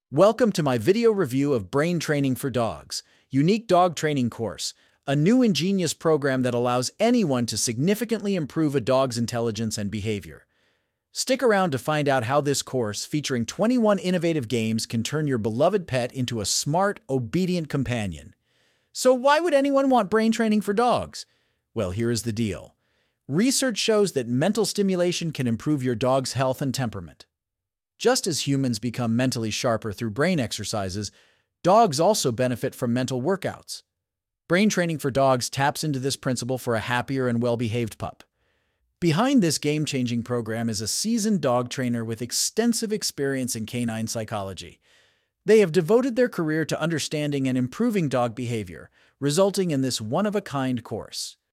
Welcome to my video review of Brain Training for Dogs, Unique Dog Training Course, a new ingenious program that allows anyone to significantly improve a dog's intelligence and behavior. Stick around to find out how this course, featuring 21 innovative games, can turn your beloved pet into a smart, obedient companion. So why would anyone want brain training for dogs? Well, here is the deal. Research shows that mental stimulation can improve your dog's health and temperament. Just as humans become mentally sharper through brain exercises, dogs also benefit from mental workouts. Brain training for dogs taps into this principle for a happier and well-behaved pup. Behind this game-changing program is a seasoned dog trainer with extensive experience in canine psychology. They have devoted their career to understanding and improving dog behavior, resulting in this one-of-a-kind course.